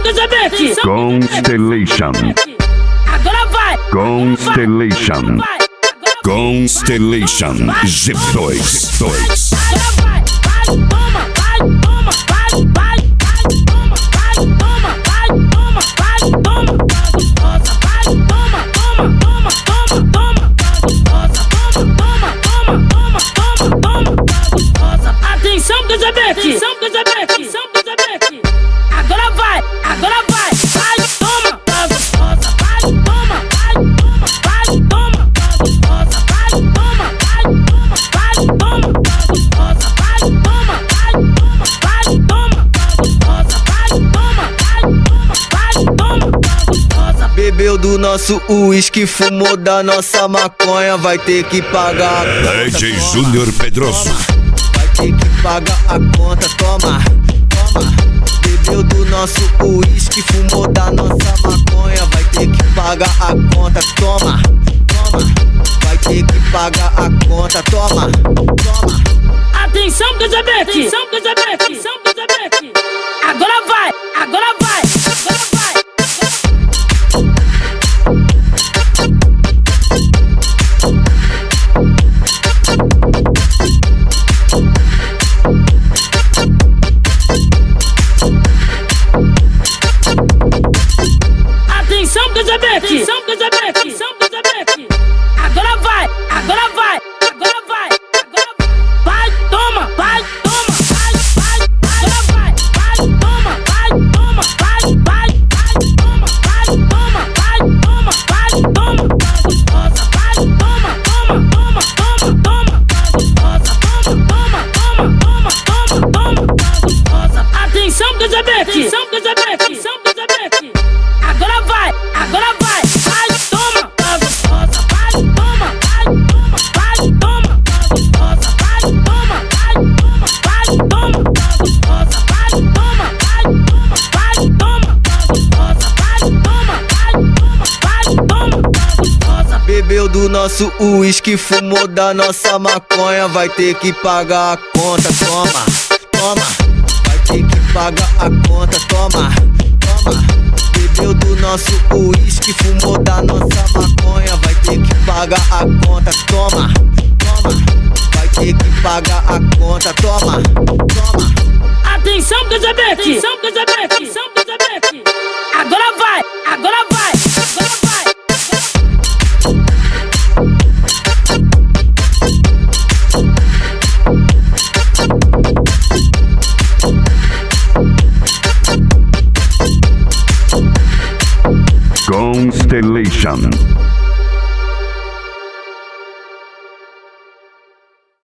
Elizabeth. Constellation. Agora vai. Constellation. Constellation G2. Agora vai. Vai, toma, vai, toma, vai, vai, vai, toma, vai, toma, vai, toma, vai, toma, gostosa, vai, toma, toma, toma, toma, toma, gostosa, toma, toma, toma, toma, toma, toma, gostosa. Atenção, Elizabeth. Atenção, Elizabeth. Atenção, Elizabeth. Agora vai, vai, toma, gostosa, vai, toma, vai, toma, gostosa, vai, toma, vai, toma, gostosa, vai, toma, gostosa, vai, toma, gostosa. Bebeu do nosso uísque, fumou da nossa maconha, vai ter que pagar a conta. DJ Júnior Pedroso. Vai ter que pagar a conta, toma, toma. Bebeu do nosso uísque, fumou da nossa maconha, vai ter que pagar a conta, toma, toma. Vai ter que pagar a conta, toma, toma. Atenção, Elizabeth. Atenção, Elizabeth. Atenção, Elizabeth. Agora vai, agora vai, agora vai. Atenção, Elizabeth. Atenção, Elizabeth. Atenção, Elizabeth. Agora vai, agora vai, agora vai, agora vai. Vai, toma, vai, toma, vai, agora vai, toma, vai, toma, vai, toma, vai, toma, gostosa, vai, toma, toma, gostosa, toma, gostosa. Atenção, Elizabeth. Atenção, Elizabeth. Atenção, Elizabeth. Agora vai, toma, gostosa, vai, toma, gostosa, vai, toma, gostosa, vai, toma, gostosa. Bebeu do nosso uísque, fumou da nossa maconha, vai ter que pagar a conta, toma, toma. Vai ter que pagar a conta, toma, toma. Bebeu do nosso uísque, fumou da nossa maconha, vai ter que pagar a conta, toma, toma. Vai ter que pagar a conta, toma, toma. Atenção, Elizabeth. Atenção, Elizabeth. Atenção, Elizabeth. Agora vai, agora vai, agora vai. Constellation.